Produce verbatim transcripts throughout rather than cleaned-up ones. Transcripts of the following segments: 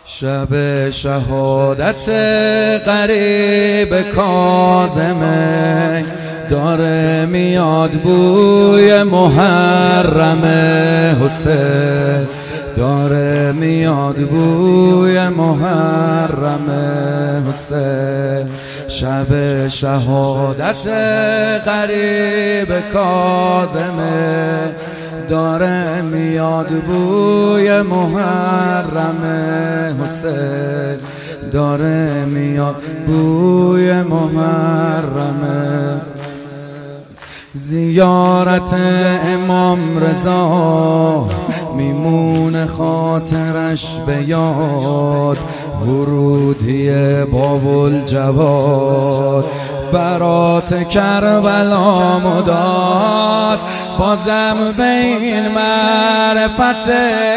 شب شهادت قریب کاظمه داره میاد بوی محرم حسین، داره میاد بوی محرم حسین. شب شهادت قریب کاظمه داره میاد بوی محرم حسین، داره میاد بوی محرم. زیارت امام رضا میمونه خاطرش به یاد، ورودی باب الجواد برات کربلا مداد. بازم بین معرفت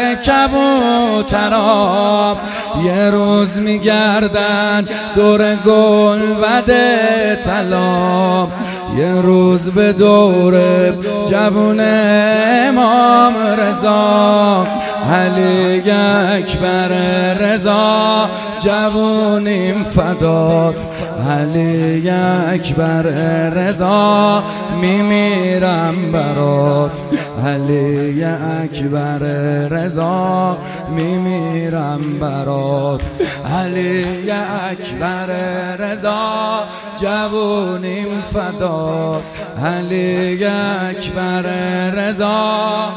کبوترا یه روز میگردن دور گلبد طلا، یه روز به دور جوون امام رضا، علی اکبر رضا جوونیم فدات، علی اکبر رضا میمیرم برات، علی اکبر رضا میمیرم برات، علی اکبر رضا جوونیم فدات، علی اکبر رضا،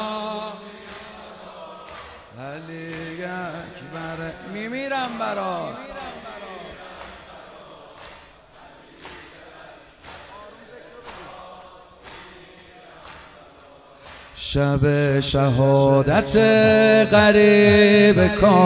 علی اکبر میمیرم برات. شب شهادت قریب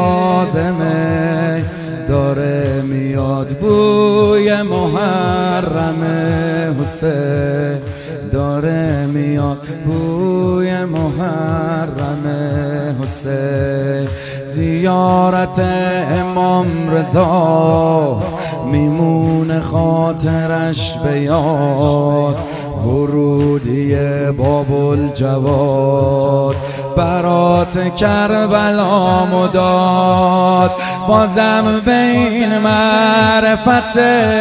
کاظمه داره میاد بوی محرم حسین، داره میاد بوی محرم حسین. زیارت امام رضا میمونه خاطرش به یاد، ورودی باب الجواد برات کربلا مداد. بازم بین معرفت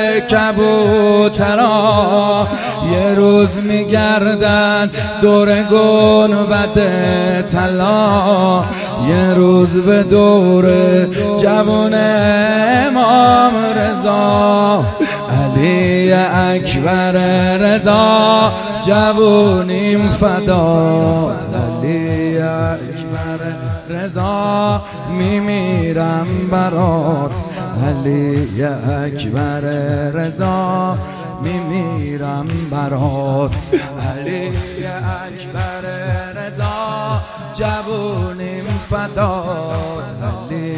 کبوترا یه روز میگردن دور گنبد طلا، یه روز به دور جوون امام رضا، علی اکبر رضا جوونیم فدات، علی اکبر رضا میمیرم برات، علی اکبر رضا میمیرم برات، علی اکبر رضا جوونیم فدات، علی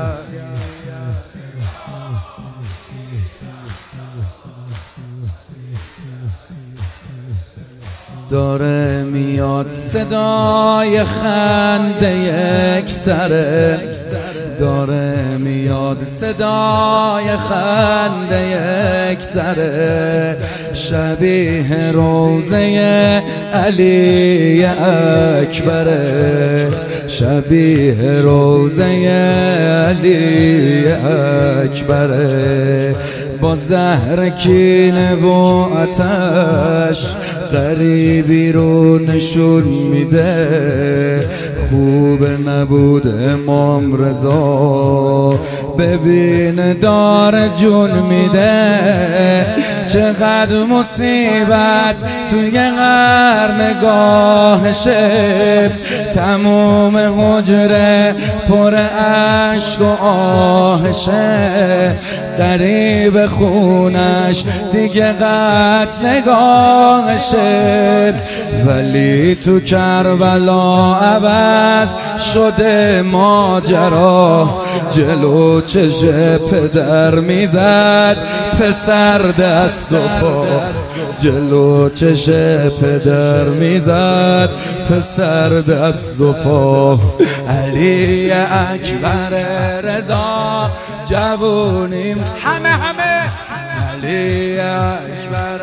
داره میاد صدای خنده یک سره، داره میاد صدای خنده یک سره، شبیه روزه علی اکبره، شبیه روزه علی اکبره. با زهر کینه و آتش غریبی رو نشون میده، خوب نبود امام رضا ببین دار جون میده. چقدر مصیبت توی قرنگاهشه، تموم حجره پر عشق و آهشه، قریب خونش دیگه قط نگاهشه. ولی تو کربلا عوض شده ماجرا، جلو چش پدر میزد پسر دست و پا، جلو چش پدر میزد پسر دست و پا، علی اکبر رضا جوونیم همه همه، علی اکبر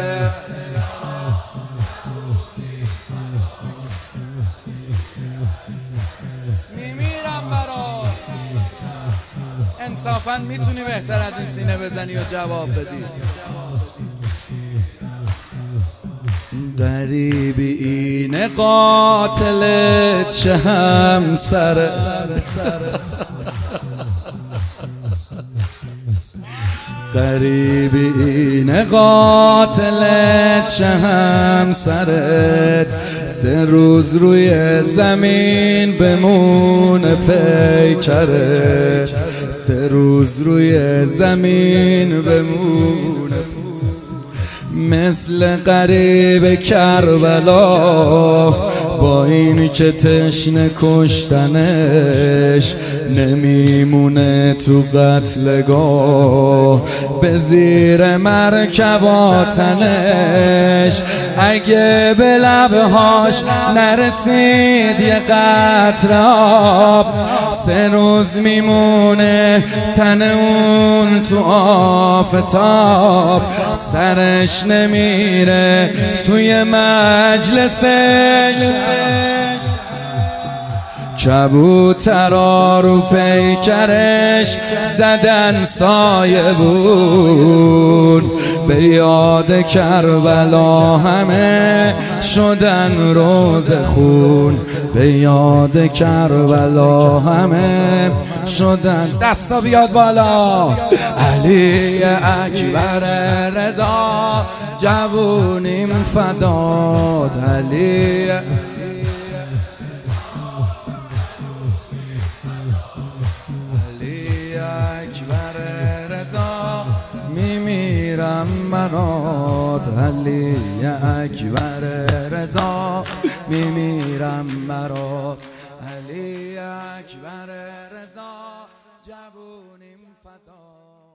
میمیرم برات. انصافا میتونی بهتر از این سینه بزنی و جواب بدی. غریبی این قاتل چه همسره، غریبی این قاتل چه همسرت، سه روز روی زمین بمونه پیکرت، سه روز روی زمین بمونه، مثل غریب کربلا با این که تشنه کشتنش، نمیمونه تو قتلگاه به زیر مرکباتنش. اگه به لبهاش نرسید یه قطره آب، سه روز میمونه تن اون تو آفتاب، سرش نمیره توی مجلسش، کبوترا رو پیکرش زدن سایه بود، به یاد کربلا همه شدن روز خون، به یاد کربلا همه شدن. دستا بیاد بالا. علی اکبر رضا جوونیم فدات، علی اکبر رضا میمیرم برات، علی اکبر رضا میمیرم برات، علی اکبر رضا جوونیم فدات.